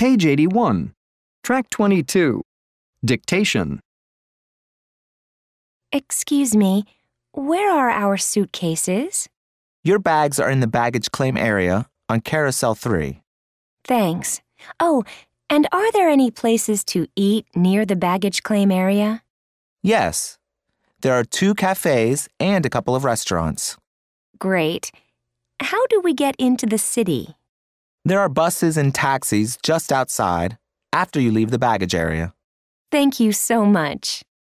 Page 81. Track 22. Dictation. Excuse me, where are our suitcases? Your bags are in the baggage claim area on Carousel 3. Thanks. Oh, and are there any places to eat near the baggage claim area? Yes. There are 2 cafes and a couple of restaurants. Great. How do we get into the city? There are buses and taxis just outside after you leave the baggage area. Thank you so much.